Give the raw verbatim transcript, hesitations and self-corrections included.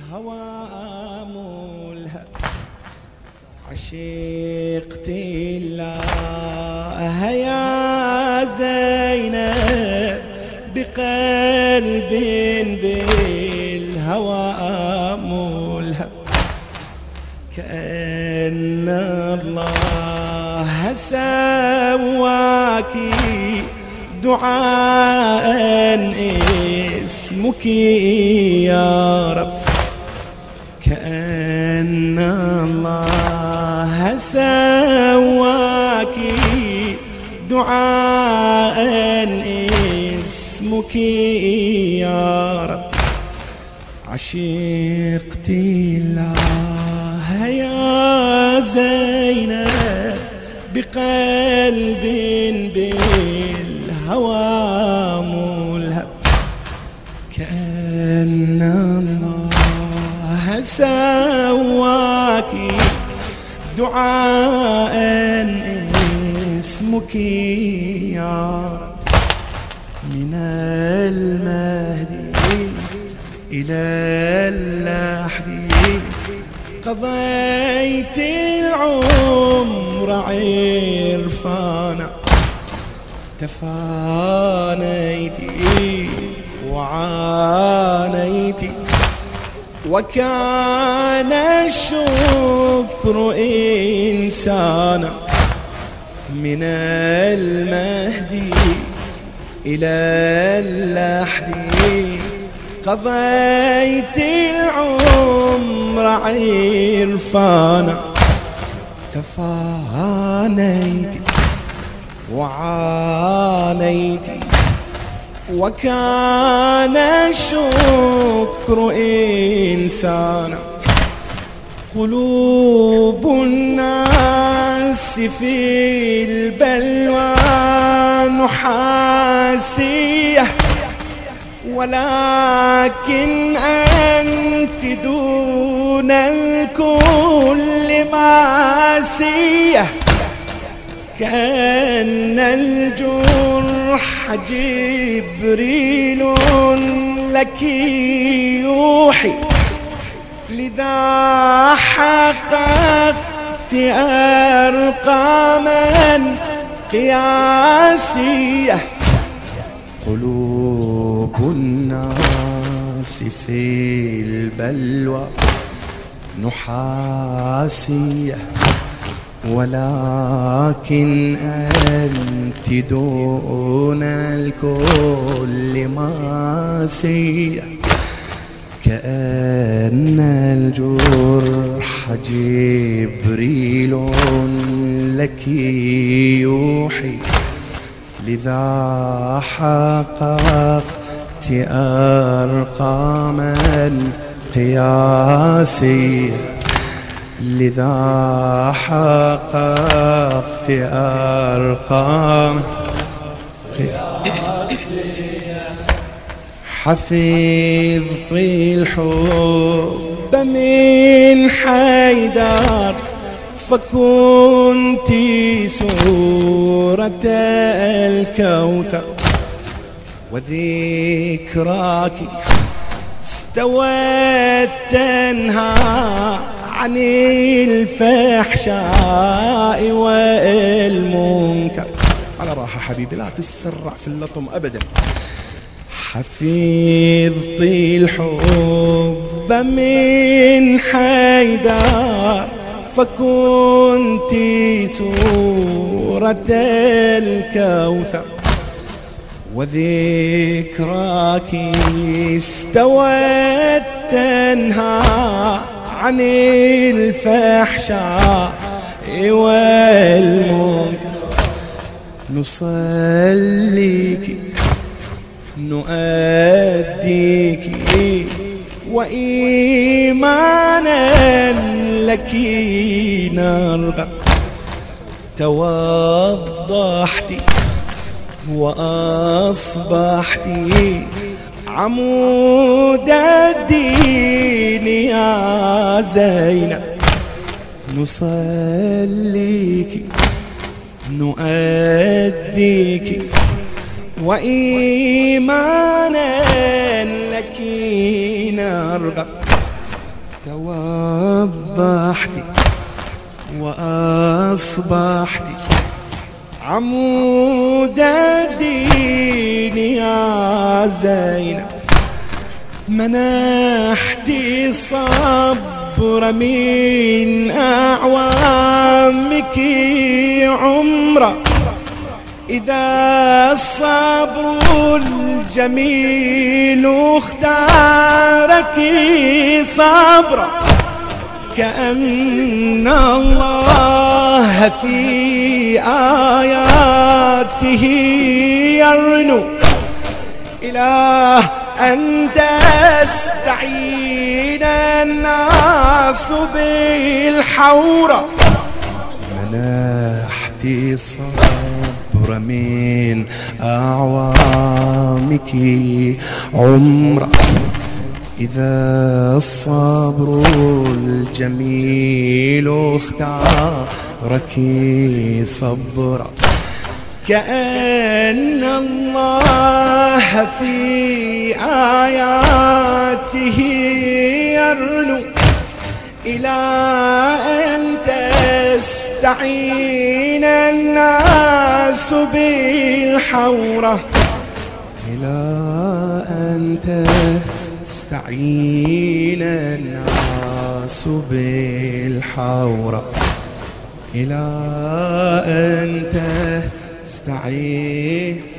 الهوى ملهب عشقت الله يا زينب بقلب بالهوى ملهب كأن الله سواكي دعاء اسمك يا رب كأن الله سواكي دعاء اسمك يا رب عشقت الله يا زينب بقلب بالهوى ملهب كأن الله سواكي دعاء اسمك يا رب من المهدي إلى اللحدي قضيت العمر عرفانا تفانيتي وعانيتي وكان الشكر إنسانا من المهدي إلى اللحدي قضيت العمر عرفانا تفانيتي وعانيتي وكان الشكر إنسانا قلوب الناس في البلوى نحاسية ولكن أنت دون الكل ماسية كأن الجرح جبريل لك يوحي لذا حققت أرقاما قياسية قلوب الناس في البلوى نحاسية ولكن أنت دون الكل ماسية كأن الجرح جبريل لك يوحي لذا حققت أرقاما قياسية لذا حققت أرقام حفظت الحب من حيدر فكنت سورة الكوثر وذكراك استوت تنهى عن الفحشاء والمنكر. على راحة حبيبي لا تسرع في اللطم أبدا. حفظت الحب من حيدر فكنت سورة الكوثر وذكراك استوت تنهى عن الفحشاء والمنكر. نصليك نؤديك وإيمانا لك نرغب. توضحت وأصبحت عمود الدين يا زينب. نصليك نؤديك وإيمانا لك نرغب. وضحتي وأصبحتي عمود الدين يا زينب، منحتي صبر من أعوامك عمره، إذا الصبر الجميل اختارك صبرا، كأن الله في آياته يرنو إلى أن تستعين الناس بالحورة، منحتي صبر من أعوامك عمره، إذا الصبر الجميل اختارك صبرا، كأن الله في آياته يرنو إلى أن تستعين الناس بالحورة، إلى أن تستعين الناس بالحورة، إلى أن تستعين